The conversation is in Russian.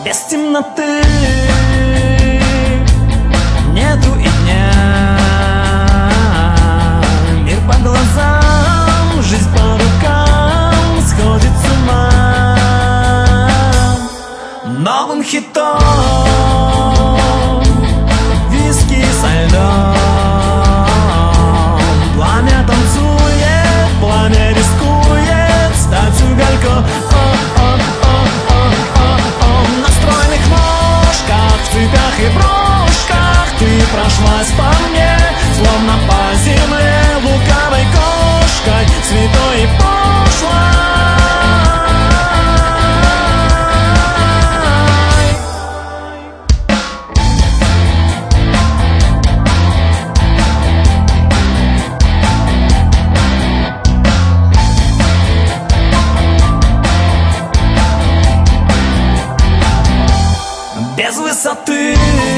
Без темноты нету и дня. Мир по глазам, жизнь по рукам сходит с ума. Новым хитом виски со льдом. Пламя танцует, пламя рискует стать угольком. На стройных ножках, в цветах и брошках ты прошлась по мне, словно по земле лукавой кошкой, святой и пошлой. Без высоты